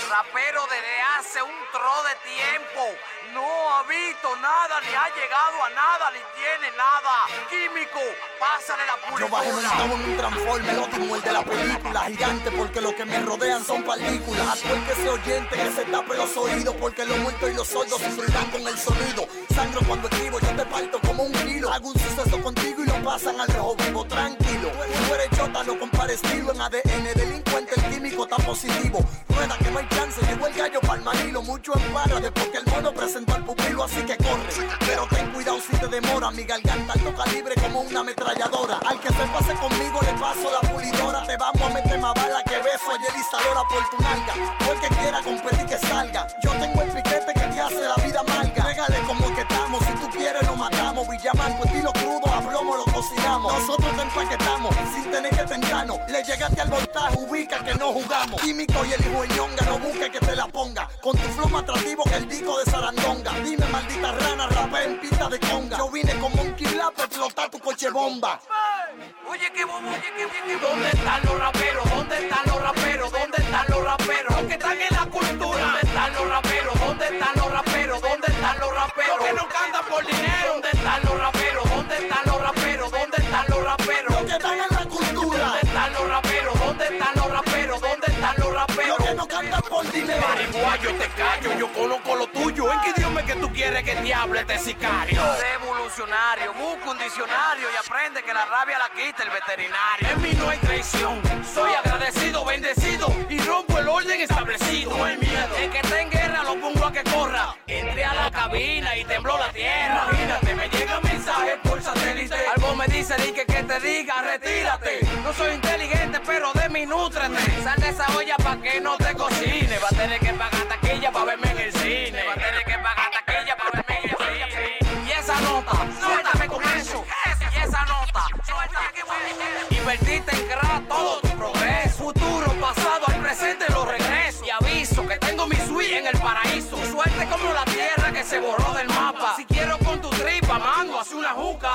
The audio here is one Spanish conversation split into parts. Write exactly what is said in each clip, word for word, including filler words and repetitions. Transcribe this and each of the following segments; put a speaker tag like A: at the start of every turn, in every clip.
A: rapero desde hace un tro de tiempo. No ha visto nada, ni ha llegado a nada, ni tiene nada. Químico, pásale la pulsera.
B: Yo bajé montado en un transforme, el óptimo, el de la película gigante, porque lo que me rodean son partículas. A todo el que se oyente, que se tape los oídos, porque los muertos y los sordos sufrirán con el sonido. Sangro cuando escribo, yo te parto como un kilo. Hago un suceso contigo y lo pasan al rojo vivo, tranquilo. Tú eres chota, no compare estilo en A D N. Delincuente, el químico está positivo. Rueda que no hay chance, llegó el gallo pa'l manilo. Mucho empárate porque el mono presentó al pupilo, así que corre. Pero ten cuidado si te demora, mi garganta alto calibre como una ametralladora. Al que se pase conmigo le paso la pulidora. Te vamos a meter más bala que beso ayer y Salora por tu nalga. Porque quiera competir que salga. Yo tengo el piquete que te hace la vida amarga. Pégale como que estamos, si tú quieres nos matamos. Villamanco, estilo crudo, a plomo lo cocinamos. Nosotros te empaquetamos, sin tener que tentarnos. Le llegaste al voltaje, ubica que no jugamos. Químico y el hijo de ñonga, no busque que te la ponga. Con tu flow más atractivo que el disco de Sarandonga. Dime maldita rana, rapé en pista de conga. Yo vine con Monkey Lap para explotar tu coche bomba.
A: Oye, que bobo, oye, que, oye, que ¿dónde están los raperos? ¿Dónde están los raperos? ¿Dónde están los raperos? Los que están en la cultura. ¿Dónde están los raperos? ¿Dónde están los raperos? ¿Dónde están los raperos? Los que no cantan por dinero. ¿Dónde están los raperos? ¿Dónde están los raperos? ¿Dónde están los raperos?
B: Los que están en la cultura.
A: ¿Dónde están los raperos? ¿Dónde están los raperos? ¿Dónde están los raperos?
B: Los que no cantan por dinero.
A: Mariguayo, te callo, yo conozco lo tuyo. ¿En qué idioma es que tú quieres que te hable este sicario? Revolucionario, busca un diccionario y aprende que la rabia la quita el veterinario. En mí no hay traición, soy agradecido, bendecido y rompo el orden establecido. No hay miedo, el que está en guerra lo pongo a que corra. Entré a la cabina y tembló la tierra. Imagínate, me llega mensaje por satélite. Algo me dice, di que, que te diga, retírate. No soy inteligente, pero de mí nútrete. Sal de esa olla pa' que no te cocine. Va a tener que pagar taquilla pa' verme en el cine. Va a tener que pagar taquilla pa' verme en el cine. Y esa nota, suéltame con eso. Y esa nota, suéltame que voy. Invertiste en crear todo tu progreso. Futuro, pasado, al presente lo regreso. Y aviso que tengo mi suite en el paraíso. Suerte como la tierra que se borró del mapa. Si quiero con tu tripa, mando, hace una juca.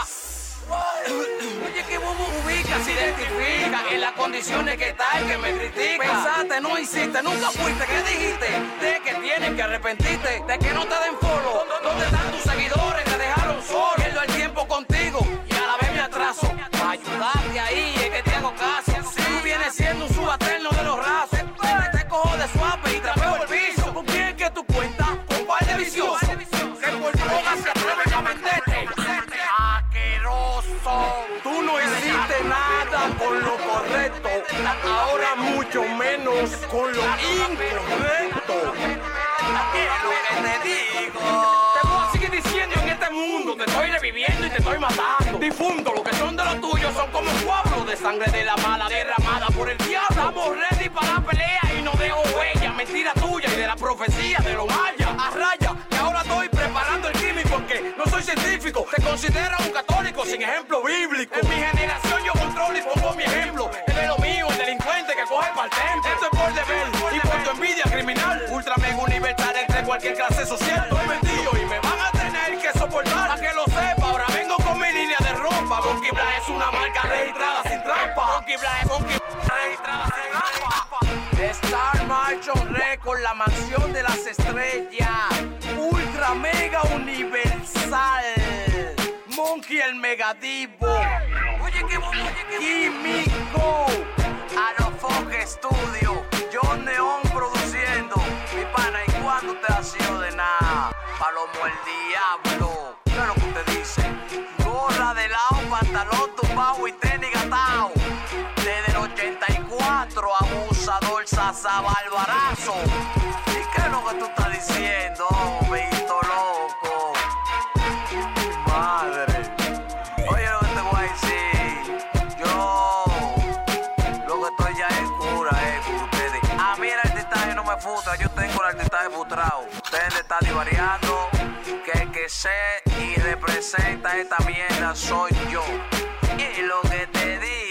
A: Oye, que bobo ubica, se identifica en las condiciones que está el que me critica. Pensaste, no hiciste, nunca fuiste, ¿qué dijiste? De que tienes que arrepentirte, de que no te den follow. ¿Dónde están tus seguidores? Te dejaron solo. Pierdo el tiempo contigo y a la vez me atraso. Para ayudarte ahí es que te hago caso. Si tú vienes siendo un subalterno de los rasos, te, te cojo de suape y trapeo el piso. ¿Con quién que tú cuentas? Con par de viciosos que por droga se atreven a venderte. Asqueroso. Tú no hiciste nada con lo correcto, ahora mucho menos con lo incorrecto. ¿Qué es lo que te digo? Te voy a seguir diciendo en este mundo, te estoy reviviendo y te estoy matando. Difundo lo que son de los tuyos, son como pueblos de sangre de la mala derramada por el diablo. Estamos ready para la pelea y no dejo huella. Mentira tuya y de la profecía de los mayas. A raya, que ahora estoy preparando el químico porque no soy científico. Te considero un católico sin ejemplo bíblico. En mi generación yo controlo y pongo mi ejemplo. El de lo mío, el delincuente que coge pa'l templo. Esto es por deber y por tu envidia criminal. Ultra mega universal entre cualquier clase social. Estoy metido y me van a tener que soportar. Para que lo sepa, ahora vengo con mi línea de ropa. Monkey Black es una marca registrada sin trampa. Monkey Black es Monkey registrada sin trampa. Star Marchon Record, la mansión de las estrellas. Ultra mega universal. Monkey el megadivo. Oye, que bobo, oye, que químico. Alofoque Studio. John Neon produciendo. Mi pana, ¿y cuándo te ha sido de nada? Palomo el diablo. ¿Qué es lo que usted dice? Gorra de lado, pantalón tumbado y tenis gatao. Desde el ochenta y cuatro, abusador, sasa, barbarazo. ¿Y qué es lo que tú estás diciendo, Vito loco? Madre. Oye, lo que te voy a decir. Yo, lo que estoy ya es cura, eh, con ustedes. A mí el artistaje no me futra, yo tengo el artistaje frustrado. Ustedes le están divariando. Que el que sé y representa esta mierda soy yo. Y lo que te digo.